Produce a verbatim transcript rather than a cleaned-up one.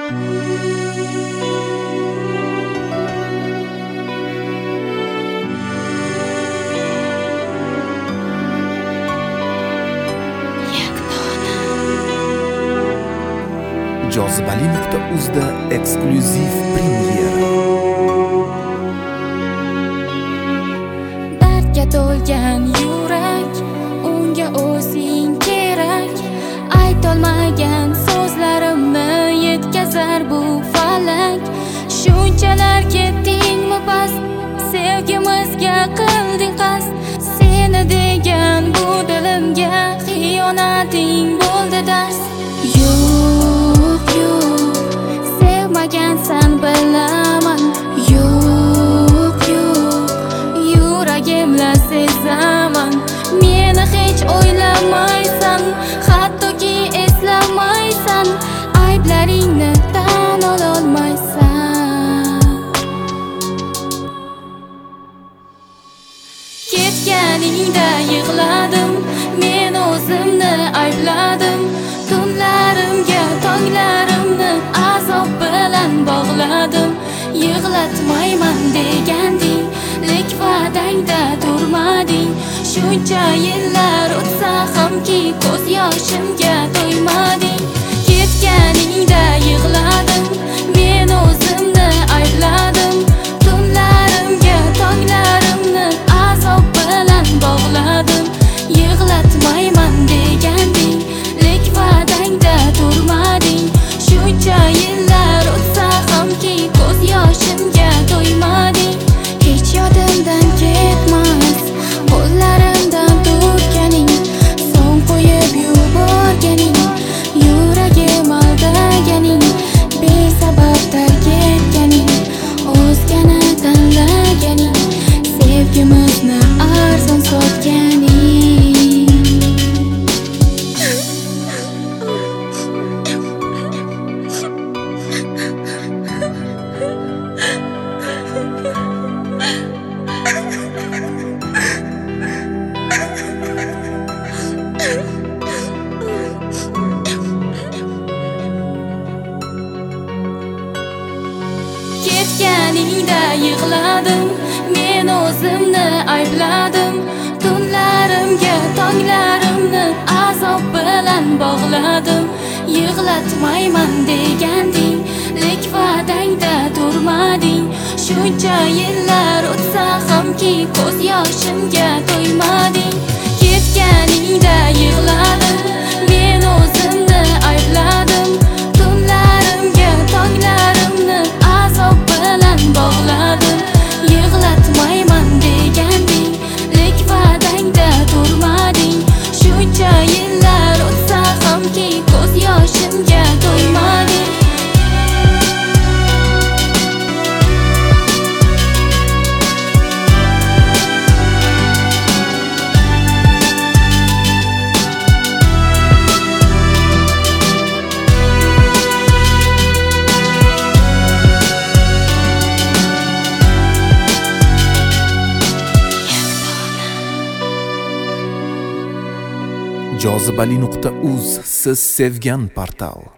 jozibali nuqta uz da eksklyuziv premyera. Dardga to'lgan yurak, unga o'zing kerak. Aytolmagan so'zlarimni yetkazar bu falak. Shunchalar ketdingmi past, sevgimizga qilding qasd. Seni degan bu dilimga xiyonating bo'ldi dars. Yo'q, yo'q, sevmagansan bilaman. Yo'q, yo'q, yuragimla sezaman. Meni hech o'ylamaysan, hattoki eslamaysan. Ayblaringni tan ololmaysan. Ketganingda yig'ladim, men o'zimni aybladim. Tunlarimga tonglarimni azob bilan bog'ladim. Yig'latmayman deganding, lek va'dangda turmading. Shuncha yillar o'tsa hamki ko'z yoshimga to'ymading. Ketganingda yig'ladim, men o'zimni aybladim. Tunlarimga tonglarimni azob bilan bog'ladim. Yig'latmayman deganding, lek va'dangda turmading. Shuncha yillar o'tsa hamki ko'z yoshimga to'ymading. Hech yodimdan ketmas qo'llarimdan tutganing, so'ng qo'yib yuborganing, yuragim aldaganing, besabab tark etganing, o'zgani tanlaganing, sevgimizni arzon sotganing. Ketganingda yig'ladim, men o'zimni aybladim. Tunlarimga tonglarimni azob bilan bog'ladim. Yig'latmayman deganding, lek va'dangda turmading. Shuncha yillar o'tsa hamki ko'z yoshimga to'ymading. Ketganingda yig'ladim, men o'zimni aybladim. Tunlarimga tonglarimni azob bilan bog'ladim. Yig'latmayman deganding, lek va'dangda turmading. Shuncha yillar o'tsa hamki ko'z yoshimga to'ymading. jozibali nuqta uz siz sevgan portal.